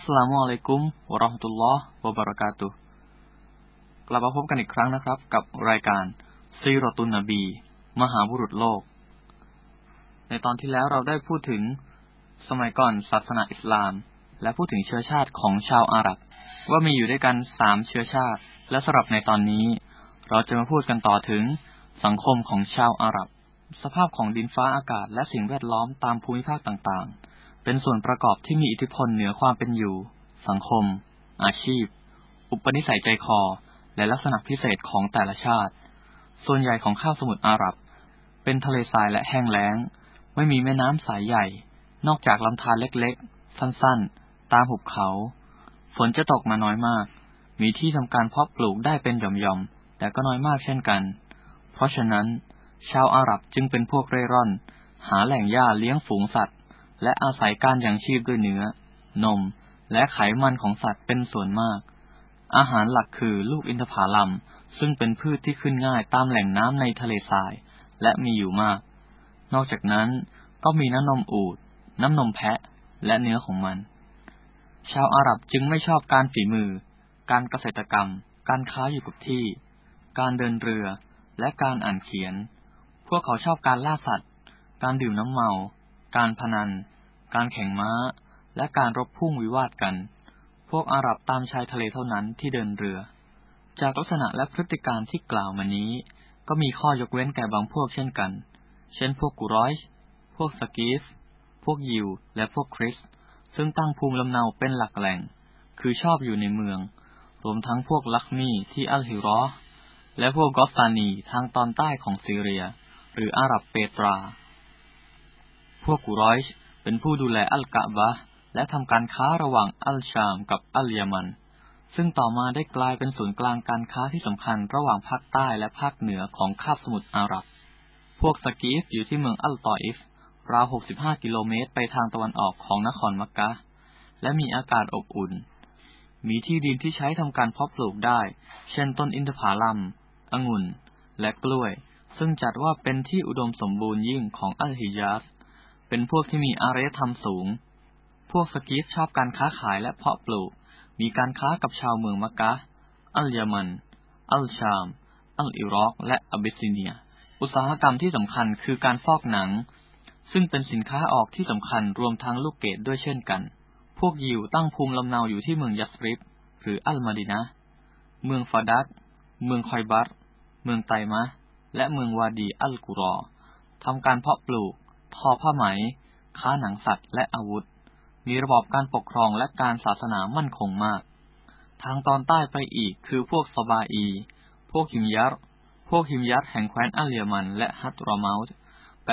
อัสสลามุอะลัยกุมวะเราะห์มะตุลลอฮ์วะบะเราะกาตุฮ์กลับมาพบกันอีกครั้งนะครับกับรายการซีเราะตุนนบีมหาบุรุษโลกในตอนที่แล้วเราได้พูดถึงสมัยก่อนศาสนาอิสลามและพูดถึงเชื้อชาติของชาวอาหรับว่ามีอยู่ด้วยกัน3เชื้อชาติและสำหรับในตอนนี้เราจะมาพูดกันต่อถึงสังคมของชาวอาหรับสภาพของดินฟ้าอากาศและสิ่งแวดล้อมตามภูมิภาคต่างๆเป็นส่วนประกอบที่มีอิทธิพลเหนือความเป็นอยู่สังคมอาชีพอุปนิสัยใจคอและลักษณะพิเศษของแต่ละชาติส่วนใหญ่ของคาบสมุทรอาหรับเป็นทะเลทรายและแห้งแล้งไม่มีแม่น้ำสายใหญ่นอกจากลำธารเล็กๆสั้นๆตามหุบเขาฝนจะตกมาน้อยมากมีที่ทำการเพาะปลูกได้เป็นหย่อมๆแต่ก็น้อยมากเช่นกันเพราะฉะนั้นชาวอาหรับจึงเป็นพวกเร่ร่อนหาแหล่งหญ้าเลี้ยงฝูงสัตว์และอาศัยการยังชีพด้วยเนื้อนมและไขมันของสัตว์เป็นส่วนมากอาหารหลักคือลูกอินทผลัมซึ่งเป็นพืชที่ขึ้นง่ายตามแหล่งน้ำในทะเลทรายและมีอยู่มากนอกจากนั้นก็มีน้ำนมอูฐน้ำนมแพะและเนื้อของมันชาวอาหรับจึงไม่ชอบการฝีมือการเกษตรกรรมการค้าอยู่กับที่การเดินเรือและการอ่านเขียนพวกเขาชอบการล่าสัตว์การดื่มน้ำเมาการพนันการแข่งม้าและการรบพุ่งวิวาทกันพวกอาหรับตามชายทะเลเท่านั้นที่เดินเรือจากลักษณะและพฤติการที่กล่าวมานี้ก็มีข้อยกเว้นแก่บางพวกเช่นกันเช่นพวกกุรอยช์พวกสกีฟพวกยิวและพวกคริสต์ซึ่งตั้งภูมิลำเนาเป็นหลักแหล่งคือชอบอยู่ในเมืองรวมทั้งพวกลักมีที่อัลฮิรอห์และพวกกอสตานีทางตอนใต้ของซีเรียหรืออาหรับเปตราพวกกุรอยช์เป็นผู้ดูแลอัลกะบะห์และทำการค้าระหว่างอัลชามกับอัลยะมันซึ่งต่อมาได้กลายเป็นศูนย์กลางการค้าที่สำคัญระหว่างภาคใต้และภาคเหนือของคาบสมุทรอาหรับพวกสกีฟอยู่ที่เมืองอัลตออิฟราว65 กิโลเมตรไปทางตะวันออกของนครมักกะฮ์และมีอากาศอบอุ่นมีที่ดินที่ใช้ทำการเพาะปลูกได้เช่นต้นอินทผลัมองุ่นและกล้วยซึ่งจัดว่าเป็นที่อุดมสมบูรณ์ยิ่งของอัลฮิญาซเป็นพวกที่มีอารยธรรมสูงพวกสกีฟชอบการค้าขายและเพาะปลูกมีการค้ากับชาวเมืองมักกะฮ์อัลยะมันอัลชามอัลอิรอกและอาบิสซิเนียอุตสาหกรรมที่สำคัญคือการฟอกหนังซึ่งเป็นสินค้าออกที่สำคัญรวมทั้งลูกเกดด้วยเช่นกันพวกยิวตั้งภูมิลำเนาอยู่ที่เมืองยัสริบหรืออัลมาดีนะห์เมืองฟาดัดเมืองคอยบัรเมืองไตมะห์และเมืองวาดีอัลกุรอทำการเพาะปลูกทอผ้าไหมค้าหนังสัตว์และอาวุธมีระบอบการปกครองและการศาสนามั่นคงมากทางตอนใต้ไปอีกคือพวกซบาอีพวกฮิมยัรแห่งแคว้นอัลยะมันและฮัตรอมาต์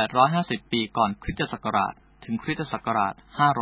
850 ปีก่อนคริสตศักราชถึงคริสตศักราช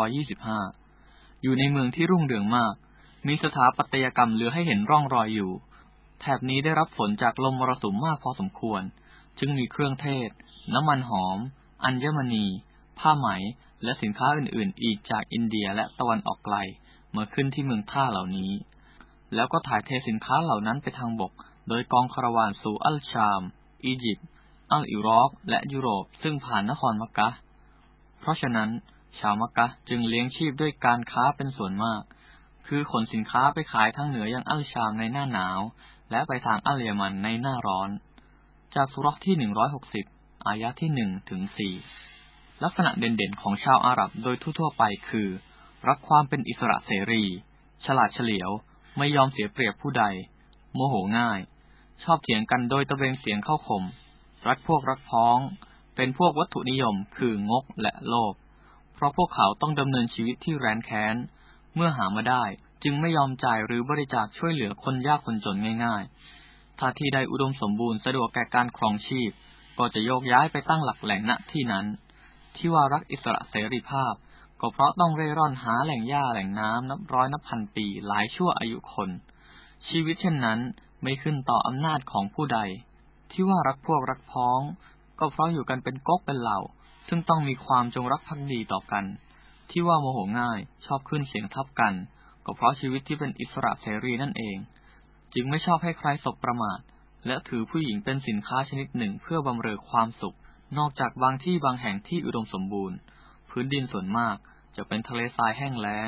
525อยู่ในเมืองที่รุ่งเรืองมากมีสถาปัตยกรรมเหลือให้เห็นร่องรอยอยู่แถบนี้ได้รับฝนจากลมมรสุมมากพอสมควรจึงมีเครื่องเทศน้ำมันหอมอัญมณีผ้าไหมและสินค้าอื่นๆอีกจากอินเดียและตะวันออกไกลมาขึ้นที่เมืองท่าเหล่านี้แล้วก็ถ่ายเทสินค้าเหล่านั้นไปทางบกโดยกองคาราวานสู่อัลชามอียิปต์อัลอิรอกและยุโรปซึ่งผ่านนครมักกะฮ์เพราะฉะนั้นชาวมักกะฮ์จึงเลี้ยงชีพด้วยการค้าเป็นส่วนมากคือขนสินค้าไปขายทางเหนือยังอัลชามในหน้าหนาวและไปทางอัลยะมันในหน้าร้อนจากซูเราะห์ที่160อายะห์ที่1ถึง4ลักษณะเด่นๆของชาวอาหรับโดยทั่วๆไปคือรักความเป็นอิสระเสรีฉลาดเฉลียวไม่ยอมเสียเปรียบผู้ใดโมโหง่ายชอบเถียงกันโดยตะเบงเสียงเข้าข่มรักพวกรักพ้องเป็นพวกวัตถุนิยมคืองกและโลภเพราะพวกเขาต้องดำเนินชีวิตที่แร้นแค้นเมื่อหามาได้จึงไม่ยอมจ่ายหรือบริจาคช่วยเหลือคนยากคนจนง่ายๆถ้าที่ใดอุดมสมบูรณ์สะดวกแก่การครองชีพก็จะโยกย้ายไปตั้งหลักแหล่งณที่นั้นที่ว่ารักอิสระเสรีภาพก็เพราะต้องเร่ร่อนหาแหล่งหญ้าแหล่งน้ำนับร้อยนับพันปีหลายชั่วอายุคนชีวิตเช่นนั้นไม่ขึ้นต่ออำนาจของผู้ใดที่ว่ารักพวกรักพ้องก็เพราะอยู่กันเป็นก๊กเป็นเหล่าซึ่งต้องมีความจงรักภักดีต่อกันที่ว่าโมโหง่ายชอบขึ้นเสียงทับกันก็เพราะชีวิตที่เป็นอิสระเสรีนั่นเองจึงไม่ชอบให้ใครสบประมาทและถือผู้หญิงเป็นสินค้าชนิดหนึ่งเพื่อบำเรอความสุขนอกจากบางที่บางแห่งที่อุดมสมบูรณ์พื้นดินส่วนมากจะเป็นทะเลทรายแห้งแล้ง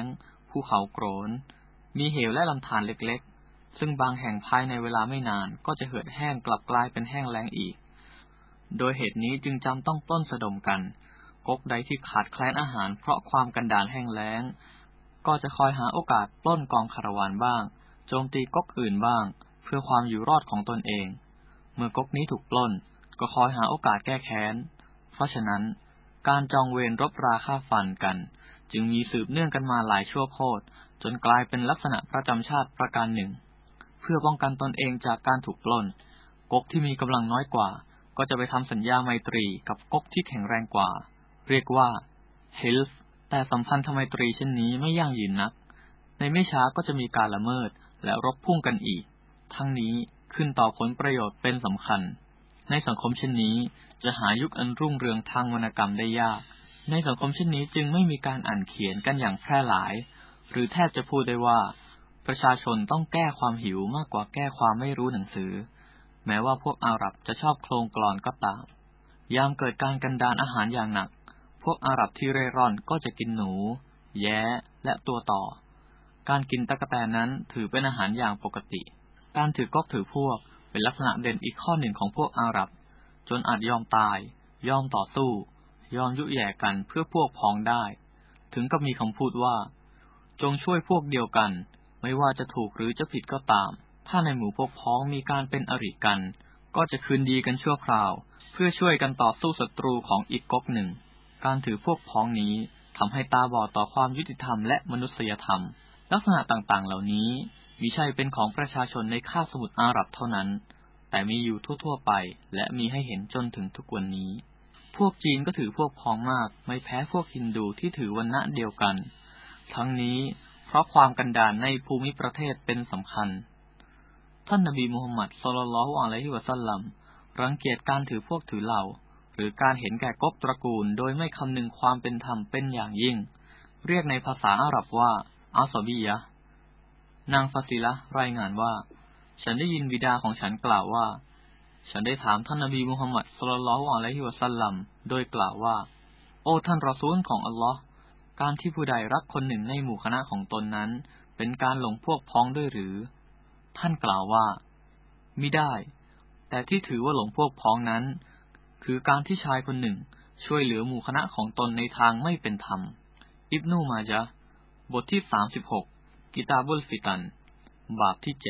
ภูเขาโกรนมีเหวและลำธารเล็กๆซึ่งบางแห่งภายในเวลาไม่นานก็จะเหือดแห้งกลับกลายเป็นแห้งแล้งอีกโดยเหตุนี้จึงจำต้องปล้นสะดมกันก๊กใดที่ขาดแคลนอาหารเพราะความกันดารแห้งแล้งก็จะคอยหาโอกาสปล้นกองคาราวานบ้างโจมตีก๊กอื่นบ้างเพื่อความอยู่รอดของตนเองเมื่อก๊กนี้ถูกปล้นก็คอยหาโอกาสแก้แค้นเพราะฉะนั้นการจองเวรรบราฆ่าฟันกันจึงมีสืบเนื่องกันมาหลายชั่วโคตรจนกลายเป็นลักษณะประจำชาติประการหนึ่งเพื่อป้องกันตนเองจากการถูกปล้นก๊กที่มีกำลังน้อยกว่าก็จะไปทำสัญญาไมตรีกับก๊กที่แข็งแรงกว่าเรียกว่าเฮลฟ์แต่สัมพันธไมตรีเช่นนี้ไม่ยั่งยืนนักในไม่ช้าก็จะมีการละเมิดและรบพุ่งกันอีกทั้งนี้ขึ้นต่อผลประโยชน์เป็นสำคัญในสังคมเช่นนี้จะหายุคอันรุ่งเรืองทางวรรณกรรมได้ยากในสังคมเช่นนี้จึงไม่มีการอ่านเขียนกันอย่างแพร่หลายหรือแทบจะพูดได้ว่าประชาชนต้องแก้ความหิวมากกว่าแก้ความไม่รู้หนังสือแม้ว่าพวกอาหรับจะชอบโคลงกลอนก็ตามยามเกิดการกันดารอาหารอย่างหนักพวกอาหรับที่เร่ร่อนก็จะกินหนูแย้และตัวต่อการกินตั๊กแตนนั้นถือเป็นอาหารอย่างปกติการถือก๊กถือพวกเป็นลักษณะเด่นอีกข้อหนึ่งของพวกอาหรับจนอาจยอมตายยอมต่อสู้ยอมยุแย่กันเพื่อพวกพ้องได้ถึงกับมีคำพูดว่าจงช่วยพวกเดียวกันไม่ว่าจะถูกหรือจะผิดก็ตามถ้าในหมู่พวกพ้องมีการเป็นอริกันก็จะคืนดีกันชั่วคราวเพื่อช่วยกันต่อสู้ศัตรูของอีกก๊กหนึ่งการถือพวกพ้องนี้ทำให้ตาบอดต่อความยุติธรรมและมนุษยธรรมลักษณะต่างๆเหล่านี้มิใช่เป็นของประชาชนในคาบสมุทรอาหรับเท่านั้นแต่มีอยู่ทั่วๆไปและมีให้เห็นจนถึงทุกวันนี้พวกจีนก็ถือพวกพ้องมากไม่แพ้พวกฮินดูที่ถือวรรณะเดียวกันทั้งนี้เพราะความกันดารในภูมิประเทศเป็นสำคัญท่านนบีมูฮัมมัด ศ็อลลัลลอฮุอะลัยฮิวะซัลลัมรังเกียจการถือพวกถือเหล่าหรือการเห็นแก่ก๊กตระกูลโดยไม่คำนึงความเป็นธรรมเป็นอย่างยิ่งเรียกในภาษาอาหรับว่าอัศบียะห์นางฟาซิละห์รายงานว่าฉันได้ยินบิดาของฉันกล่าวว่าฉันได้ถามท่านนบีมูฮัมมัด ศ็อลลัลลอฮุอะลัยฮิวะซัลลัมโดยกล่าวว่าโอ้ท่านรอซูลของอัลลอฮ์การที่ผู้ใดรักคนหนึ่งในหมู่คณะของตนนั้นเป็นการหลงพวกพ้องด้วยหรือท่านกล่าวว่ามิได้แต่ที่ถือว่าหลงพวกพ้องนั้นคือการที่ชายคนหนึ่งช่วยเหลือหมู่คณะของตนในทางไม่เป็นธรรมอิบนุมาญะห์บทที่36กิตาบุลฟิตันบาปที่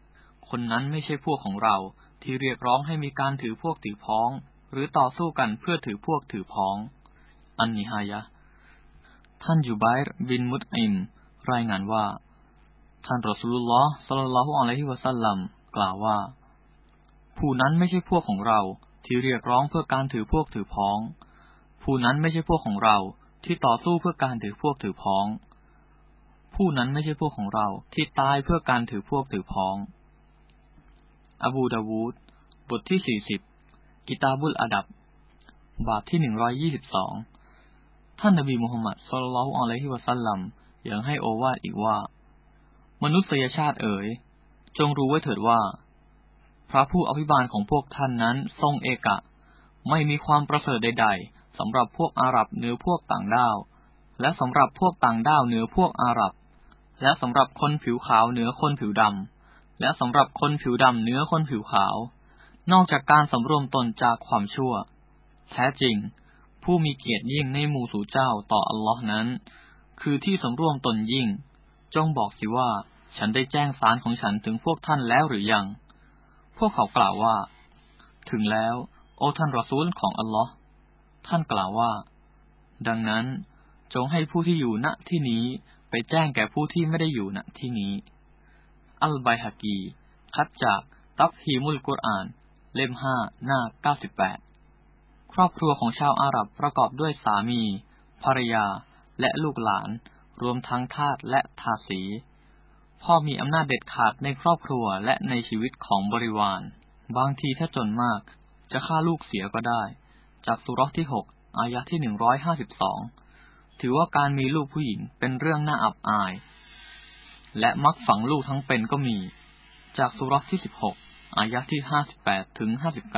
7คนนั้นไม่ใช่พวกของเราที่เรียกร้องให้มีการถือพวกถือพ้องหรือต่อสู้กันเพื่อถือพวกถือพ้องอันนิฮายะห์ท่านจุบัยร์บินมุตอิมรายงานว่าท่านรอซูลุลลอฮ์ ศ็อลลัลลอฮุอะลัยฮิวะซัลลัมกล่าวว่าผู้นั้นไม่ใช่พวกของเราที่เรียกร้องเพื่อการถือพวกถือพ้องผู้นั้นไม่ใช่พวกของเราที่ต่อสู้เพื่อการถือพวกถือพ้องผู้นั้นไม่ใช่พวกของเราที่ตายเพื่อการถือพวกถือพ้องอบูดาวูดบทที่40กิตาบุลอาดับบาปที่122ท่านนบีมูฮัมมัด ศ็อลลัลลอฮุอะลัยฮิวะซัลลัมยังให้โอวาทอีกว่ามนุษยชาติเอ๋ยจงรู้ไว้เถิดว่าพระผู้อภิบาลของพวกท่านนั้นทรงเอกะไม่มีความประเสริฐใดๆสำหรับพวกอาหรับเหนือพวกต่างด้าวและสำหรับพวกต่างด้าวเหนือพวกอาหรับและสำหรับคนผิวขาวเหนือคนผิวดำและสำหรับคนผิวดำเหนือคนผิวขาวนอกจากการสำรวมตนจากความชั่วแท้จริงผู้มีเกียรติยิ่งในหมู่สู่เจ้าต่ออัลลอฮ์นั้นคือที่สำรวมตนยิ่งจงบอกสิว่าฉันได้แจ้งสารของฉันถึงพวกท่านแล้วหรือยังพวกเขากล่าวว่าถึงแล้วโอ้ท่านรอซูลของอัลลอฮ์ท่านกล่าวว่าดังนั้นจงให้ผู้ที่อยู่ณที่นี้ไปแจ้งแก่ผู้ที่ไม่ได้อยู่ณที่นี้อัลบัยฮะกีคัดจากตัฟฮีมุลกุรอานเล่ม5หน้า98ครอบครัวของชาวอาหรับประกอบด้วยสามีภรรยาและลูกหลานรวมทั้งทาสและทาสีพ่อมีอำนาจเด็ดขาดในครอบครัวและในชีวิตของบริวารบางทีถ้าจนมากจะฆ่าลูกเสียก็ได้จากซูเราะห์ที่6อายะห์ที่152ถือว่าการมีลูกผู้หญิงเป็นเรื่องน่าอับอายและมักฝังลูกทั้งเป็นก็มีจากซูเราะห์ที่16อายะห์ที่58ถึง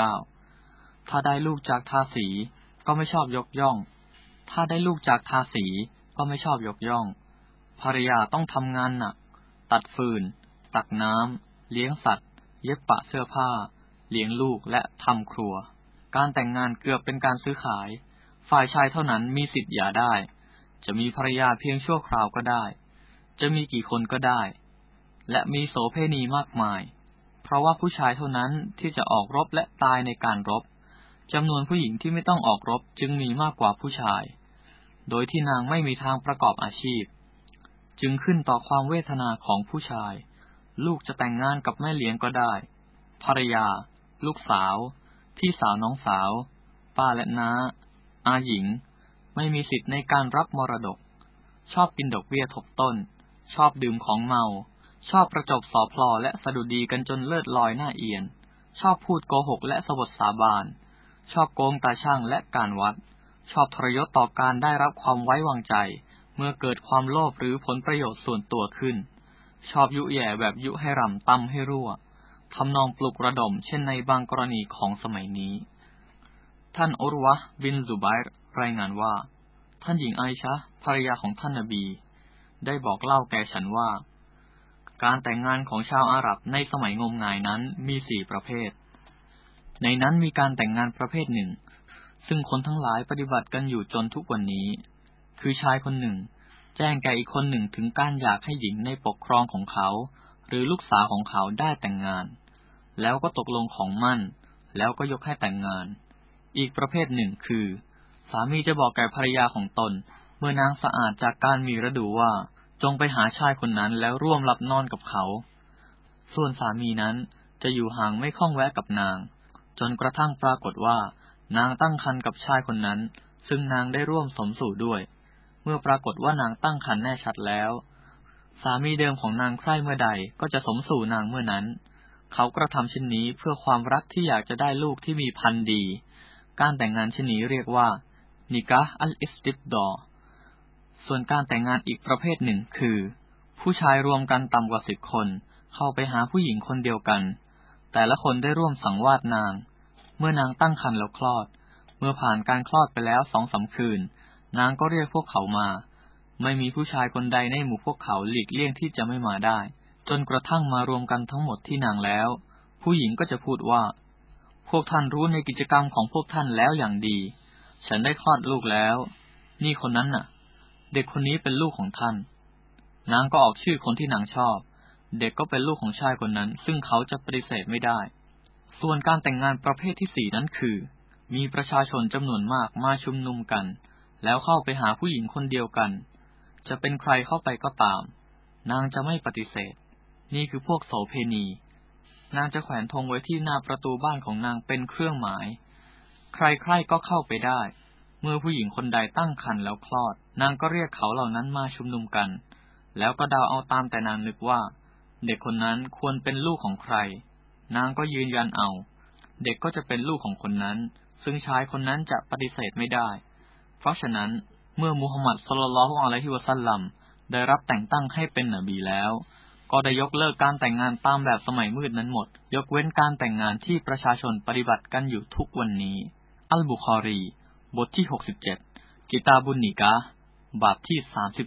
59ถ้าได้ลูกจากทาสีก็ไม่ชอบยกย่องถ้าได้ลูกจากทาสีก็ไม่ชอบยกย่องภรรยาต้องทำงานหนักตัดฟืนตักน้ำเลี้ยงสัตว์เย็บปะเสื้อผ้าเลี้ยงลูกและทำครัวการแต่งงานเกือบเป็นการซื้อขายฝ่ายชายเท่านั้นมีสิทธิ์หย่าได้จะมีภรรยาเพียงชั่วคราวก็ได้จะมีกี่คนก็ได้และมีโสเภณีมากมายเพราะว่าผู้ชายเท่านั้นที่จะออกรบและตายในการรบจำนวนผู้หญิงที่ไม่ต้องออกรบจึงมีมากกว่าผู้ชายโดยที่นางไม่มีทางประกอบอาชีพจึงขึ้นต่อความเวทนาของผู้ชายลูกจะแต่งงานกับแม่เลี้ยงก็ได้ภรรยาลูกสาวพี่สาวน้องสาวป้าและน้าอาหญิงไม่มีสิทธิ์ในการรับมรดกชอบกินดอกเบี้ยทบต้นชอบดื่มของเมาชอบประจบสอพลอและสะดุดีกันจนเลิศลอยหน้าเอียนชอบพูดโกหกและสบถสาบานชอบโกงตาช่างและการวัดชอบทรยศต่อการได้รับความไว้วางใจเมื่อเกิดความโลภหรือผลประโยชน์ส่วนตัวขึ้นชอบยุแย่แบบยุให้รำตำให้รั่วทำนองปลุกระดมเช่นในบางกรณีของสมัยนี้ท่านอุรวะห์บินซุบัยร์รายงานว่าท่านหญิงไอชะห์ภรรยาของท่านนบีได้บอกเล่าแก่ฉันว่าการแต่งงานของชาวอาหรับในสมัยงมงายนั้นมี4ประเภทในนั้นมีการแต่งงานประเภทหนึ่งซึ่งคนทั้งหลายปฏิบัติกันอยู่จนทุกวันนี้คือชายคนหนึ่งแจ้งแก่อีกคนหนึ่งถึงการอยากให้หญิงในปกครองของเขาหรือลูกสาวของเขาได้แต่งงานแล้วก็ตกลงของมั่นแล้วก็ยกให้แต่งงานอีกประเภทหนึ่งคือสามีจะบอกแก่ภรรยาของตนเมื่อนางสะอาดจากการมีฤดูว่าจงไปหาชายคนนั้นแล้วร่วมหลับนอนกับเขาส่วนสามีนั้นจะอยู่ห่างไม่ข้องแวะกับนางจนกระทั่งปรากฏว่านางตั้งครรภ์กับชายคนนั้นซึ่งนางได้ร่วมสมสู่ด้วยเมื่อปรากฏว่านางตั้งครรภ์แน่ชัดแล้วสามีเดิมของนางใคร่เมื่อใดก็จะสมสู่นางเมื่อนั้นเขากระทำเช่นนี้เพื่อความรักที่อยากจะได้ลูกที่มีพันธุ์ดีการแต่งงานเช่นนี้เรียกว่านิกะฮ์อัลอิสติบดอส่วนการแต่งงานอีกประเภทหนึ่งคือผู้ชายรวมกันต่ำกว่า10 คนเข้าไปหาผู้หญิงคนเดียวกันแต่ละคนได้ร่วมสังวาสนางเมื่อนางตั้งครรภ์แล้วคลอดเมื่อผ่านการคลอดไปแล้ว2-3 คืนนางก็เรียกพวกเขามาไม่มีผู้ชายคนใดในหมู่พวกเขาหลีกเลี่ยงที่จะไม่มาได้จนกระทั่งมารวมกันทั้งหมดที่นางแล้วผู้หญิงก็จะพูดว่าพวกท่านรู้ในกิจกรรมของพวกท่านแล้วอย่างดีฉันได้คลอดลูกแล้วนี่คนนั้นน่ะเด็กคนนี้เป็นลูกของท่านนางก็ออกชื่อคนที่นางชอบเด็กก็เป็นลูกของชายคนนั้นซึ่งเขาจะปฏิเสธไม่ได้ส่วนการแต่งงานประเภทที่4นั้นคือมีประชาชนจำนวนมากมาชุมนุมกันแล้วเข้าไปหาผู้หญิงคนเดียวกันจะเป็นใครเข้าไปก็ตามนางจะไม่ปฏิเสธนี่คือพวกโสเภณีนางจะแขวนธงไว้ที่หน้าประตูบ้านของนางเป็นเครื่องหมายใครๆก็เข้าไปได้เมื่อผู้หญิงคนใดตั้งครรภ์แล้วคลอดนางก็เรียกเขาเหล่านั้นมาชุมนุมกันแล้วก็เดาเอาตามแต่นางนึกว่าเด็กคนนั้นควรเป็นลูกของใครนางก็ยืนยันเอาเด็กก็จะเป็นลูกของคนนั้นซึ่งชายคนนั้นจะปฏิเสธไม่ได้เพราะฉะนั้นเมื่อมุฮัมมัด ศ็อลลัลลอฮุอะลัยฮิวะซัลลัมได้รับแต่งตั้งให้เป็นนบีแล้วก็ได้ยกเลิกการแต่งงานตามแบบสมัยมืดนั้นหมดยกเว้นการแต่งงานที่ประชาชนปฏิบัติกันอยู่ทุกวันนี้อัลบุคอรีบทที่67กิตาบุนนิกะห์บาปที่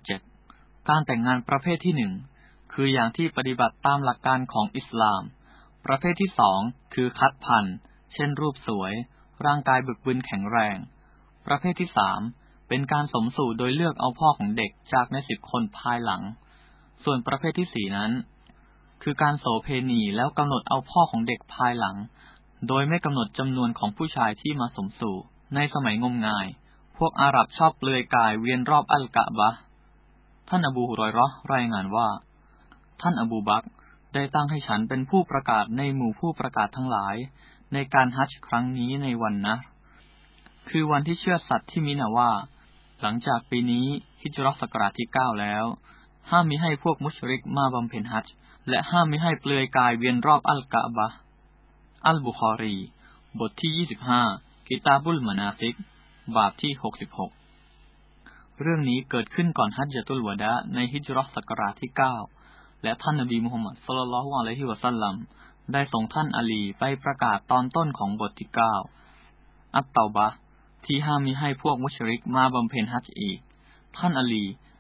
37การแต่งงานประเภทที่1คืออย่างที่ปฏิบัติตามหลักการของอิสลามประเภทที่2คือคัดพันธุ์เช่นรูปสวยร่างกายบึกบึนแข็งแรงประเภทที่3เป็นการสมสู่โดยเลือกเอาพ่อของเด็กจากใน10 คนภายหลังส่วนประเภทที่4นั้นคือการโสเภณีแล้วกำหนดเอาพ่อของเด็กภายหลังโดยไม่กำหนดจำนวนของผู้ชายที่มาสมสู่ในสมัยงมงายพวกอาหรับชอบเปลือยกายเวียนรอบอัลกะบะห์ท่านอบูฮุรอยเราะห์รายงานว่าท่านอบูบักรได้ตั้งให้ฉันเป็นผู้ประกาศในหมู่ผู้ประกาศทั้งหลายในการฮัจญ์ครั้งนี้ในวันนะคือวันที่เชื่อสัตย์ที่มินะว่าหลังจากปีนี้ฮิจเราะห์ศักราชที่9แล้วห้ามมิให้พวกมุชริกมาบำเพ็ญฮัจญ์และห้ามมิให้เปลือยกายเวียนรอบอัลกะบะห์อัลบุคอรีบทที่25กิตาบุลมานาซิกบาปที่66เรื่องนี้เกิดขึ้นก่อนฮัจญะตุลวะดาในฮิจเราะห์ศักราชที่9และท่านนบีมุฮัมมัด ศ็อลลัลลอฮุอะลัยฮิวะซัลลัมได้ส่งท่านอาลีไปประกาศตอนต้นของบทที่9อัตเตาบะห์ที่ห้ามมิให้พวกมุชริกมาบำเพ็ญฮัจญ์อีกท่านอาลี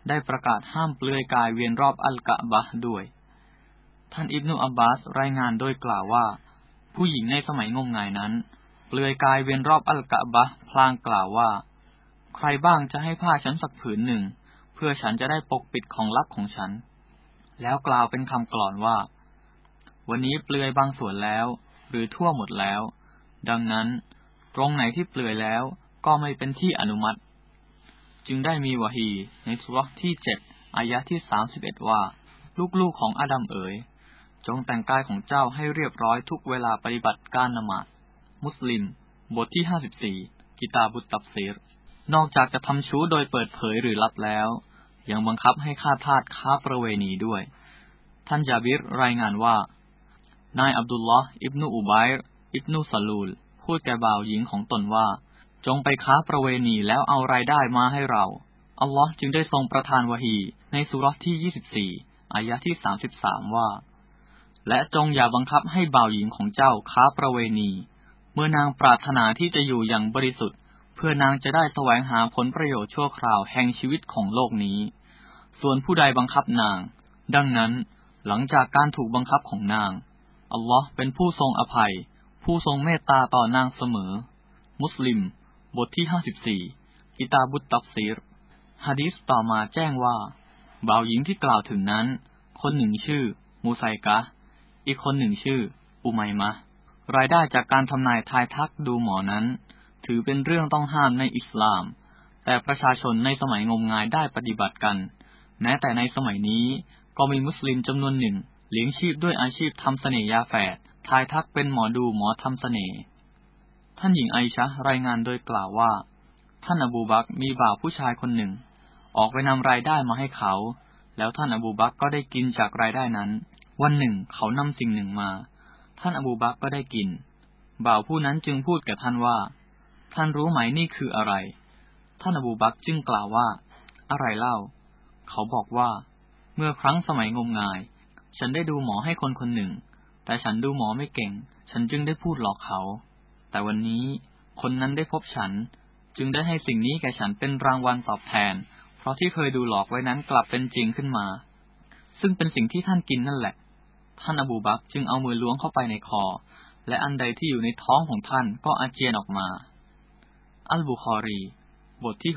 ได้ประกาศห้ามเปลือยกายเวียนรอบอัลกะบะห์ด้วยท่านอิบนุอับบาสรายงานโดยกล่าวว่าผู้หญิงในสมัยงมงายนั้นเปลือยกายเวียนรอบอัลกะบะห์พลางกล่าวว่าใครบ้างจะให้ผ้าฉันสักผืนหนึ่งเพื่อฉันจะได้ปกปิดของลับของฉันแล้วกล่าวเป็นคำกลอนว่าวันนี้เปลือยบางส่วนแล้วหรือทั่วหมดแล้วดังนั้นตรงไหนที่เปลือยแล้วก็ไม่เป็นที่อนุมัติจึงได้มีวะฮีในซูเราะห์ที่7อายะห์ที่31ว่าลูกๆของอาดัมเอ๋ยจงแต่งกายของเจ้าให้เรียบร้อยทุกเวลาปฏิบัติการละหมาดมุสลิมบทที่54กิตาบุตตัฟซีรนอกจากจะทำชู้โดยเปิดเผยหรือลับแล้วยังบังคับให้ฆ่าทาสค้าประเวณีด้วยท่านญาบิรรายงานว่านายอับดุลลอฮ์อิบนุอุบัยรอิบนุซะลูลพูดแก่บ่าวหญิงของตนว่าจงไปค้าประเวณีแล้วเอารายได้มาให้เราอัลลอฮ์จึงได้ทรงประทานวะฮีในซูเราะห์ที่24อายะห์ที่33ว่าและจงอย่าบังคับให้บ่าวหญิงของเจ้าค้าประเวณีเมื่อนางปรารถนาที่จะอยู่อย่างบริสุทธิ์เพื่อนางจะได้แสวงหาผลประโยชน์ชั่วคราวแห่งชีวิตของโลกนี้ส่วนผู้ใดบังคับนางดังนั้นหลังจากการถูกบังคับของนางอัลลอฮ์เป็นผู้ทรงอภัยผู้ทรงเมตตาต่อนางเสมอมุสลิมบทที่54กิตาบุตตัฟซีรหะดีษต่อมาแจ้งว่าบ่าวหญิงที่กล่าวถึงนั้นคนหนึ่งชื่อมูไซกะห์อีกคนหนึ่งชื่ออุมัยมะห์รายได้จากการทำนายทายทักดูหมอนั้นถือเป็นเรื่องต้องห้ามในอิสลามแต่ประชาชนในสมัยงมงายได้ปฏิบัติกันแม้แต่ในสมัยนี้ก็มีมุสลิมจำนวนหนึ่งเลี้ยงชีพด้วยอาชีพทำเสน่ห์ยาแฝดทายทักเป็นหมอดูหมอทำเสน่ห์ท่านหญิงไอชะห์รายงานโดยกล่าวว่าท่านอบูบักรมีบ่าวผู้ชายคนหนึ่งออกไปนำรายได้มาให้เขาแล้วท่านอบูบักรก็ได้กินจากรายได้นั้นวันหนึ่งเขานำสิ่งหนึ่งมาท่านอบูบักรก็ได้กินบ่าวผู้นั้นจึงพูดกับท่านว่าท่านรู้ไหมนี่คืออะไรท่านอบูบักรจึงกล่าวว่าอะไรเล่าเขาบอกว่าเมื่อครั้งสมัยงมงายฉันได้ดูหมอให้คนคนหนึ่งแต่ฉันดูหมอไม่เก่งฉันจึงได้พูดหลอกเขาแต่วันนี้คนนั้นได้พบฉันจึงได้ให้สิ่งนี้แก่ฉันเป็นรางวัลตอบแทนเพราะที่เคยดูหลอกไว้นั้นกลับเป็นจริงขึ้นมาซึ่งเป็นสิ่งที่ท่านกินนั่นแหละท่านอบูบักรจึงเอามือล้วงเข้าไปในคอและอันใดที่อยู่ในท้องของท่านก็อาเจียนออกมาอัลบุคอรีบทที่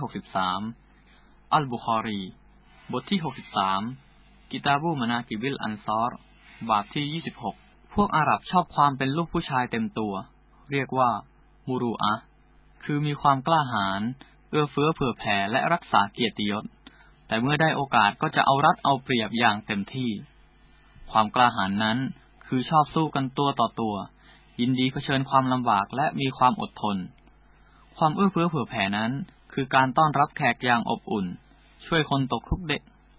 63อัลบุคอรีบทที่63กิตาบุมะนากิบิลอันซอรบาปที่26พวกอาหรับชอบความเป็นลูกผู้ชายเต็มตัวเรียกว่ามูรูอะห์คือมีความกล้าหาญเอื้อเฟื้อเผื่อแผ่และรักษาเกียรติยศแต่เมื่อได้โอกาสก็จะเอารัดเอาเปรียบอย่างเต็มที่ความกล้าหาญนั้นคือชอบสู้กันตัวต่อตัวยินดีเผชิญความลำบากและมีความอดทนความเอื้อเฟื้อเผื่อแผ่นั้นคือการต้อนรับแขกอย่างอบอุ่นช่วยคนตกทุกข์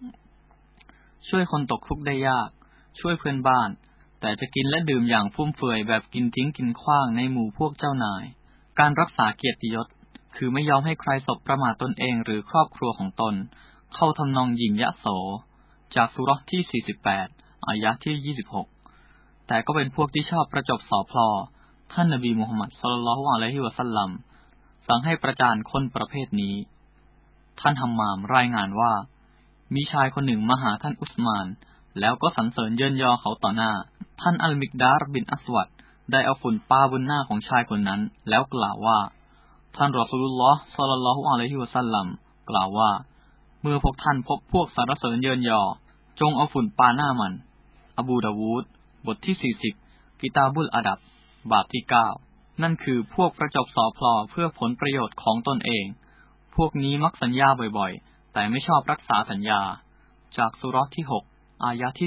ได้ยากช่วยเพื่อนบ้านแต่จะกินและดื่มอย่างฟุ่มเฟือยแบบกินทิ้งกินขว้างในหมู่พวกเจ้านายการรักษาเกียรติยศคือไม่ยอมให้ใครสบประมาทตนเองหรือครอบครัวของตนเข้าทำนองหยิ่งยโสจากซูเราะห์ที่48อายะห์ที่26แต่ก็เป็นพวกที่ชอบประจบสอพลอท่านนบีมุฮัมมัดศ็อลลัลลอฮุอะลัยฮิวะซัลลัมสั่งให้ประจานคนประเภทนี้ท่านฮัมมามรายงานว่ามีชายคนหนึ่งมาหาท่านอุสมานแล้วก็สรรเสริญเยินยอเขาต่อหน้าท่านอัลมิกดาร์บินอัสวัดได้เอาฝุ่นปาบนหน้าของชายคนนั้นแล้วกล่าวว่าท่านรอซูลุลลอฮ์ศ็อลลัลลอฮุอะลัยฮิวะซัลลัมกล่าวว่าเมื่อพวกท่านพบพวกสรรเสริญเยินยอจงเอาฝุ่นปาหน้ามันอบูดาวูดบทที่40กิตาบุลอาดับบาปที่9นั่นคือพวกประจบสอพลอเพื่อผลประโยชน์ของตนเองพวกนี้มักสัญญาบ่อยๆแต่ไม่ชอบรักษาสัญญาจากซูเราะห์ที่6อายะห์ที่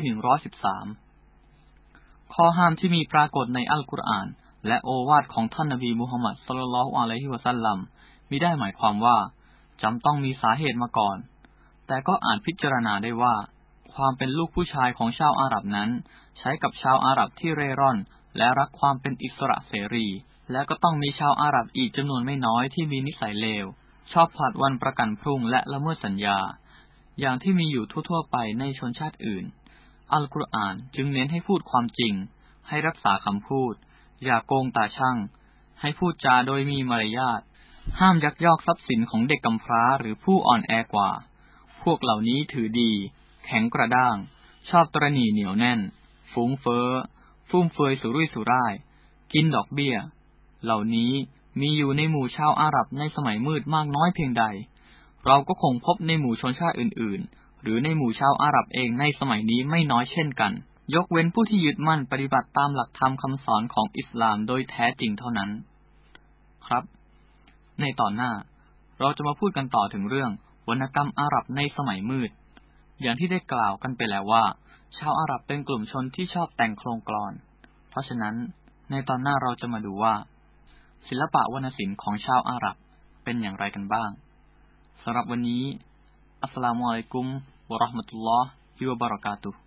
113ข้อห้ามที่มีปรากฏในอัลกุรอานและโอวาทของท่านนบีมุฮัมมัดศ็อลลัลลอฮุอะลัยฮิวะซัลลัมมิได้หมายความว่าจำต้องมีสาเหตุมาก่อนแต่ก็อาจพิจารณาได้ว่าความเป็นลูกผู้ชายของชาวอาหรับนั้นใช้กับชาวอาหรับที่เร่ร่อนและรักความเป็นอิสระเสรีและก็ต้องมีชาวอาหรับอีกจำนวนไม่น้อยที่มีนิสัยเลวชอบผลัดวันประกันพรุ่งและละเมิดสัญญาอย่างที่มีอยู่ทั่วๆไปในชนชาติอื่นอัลกุรอานจึงเน้นให้พูดความจริงให้รักษาคำพูดอย่าโกงตาช่างให้พูดจาโดยมีมารยาทห้ามยักยอกทรัพย์สินของเด็กกำพร้าหรือผู้อ่อนแอกว่าพพวกเหล่านี้ถือดีแข็งกระด้างชอบตระหนี่เหนียวแน่นฟุ้งเฟ้อฟุ่มเฟือยสุรุ่ยสุร่ายกินดอกเบี้ยเหล่านี้มีอยู่ในหมู่ชาวอาหรับในสมัยมืดมากน้อยเพียงใดเราก็คงพบในหมู่ชนชาติอื่นๆหรือในหมู่ชาวอาหรับเองในสมัยนี้ไม่น้อยเช่นกันยกเว้นผู้ที่ยึดมั่นปฏิบัติตามหลักธรรมคำสอนของอิสลามโดยแท้จริงเท่านั้นครับในตอนหน้าเราจะมาพูดกันต่อถึงเรื่องวรรณกรรมอาหรับในสมัยมืดอย่างที่ได้กล่าวกันไปแล้วว่าชาวอาหรับเป็นกลุ่มชนที่ชอบแต่งโครงกลอนเพราะฉะนั้นในตอนหน้าเราจะมาดูว่าศิลปะวรรณศิลป์ของชาวอาหรับเป็นอย่างไรกันบ้างสำหรับวันนี้อัสสลามุอะลัยกุมวะเราะห์มะตุลลอฮิวะบะเราะกาตุฮ์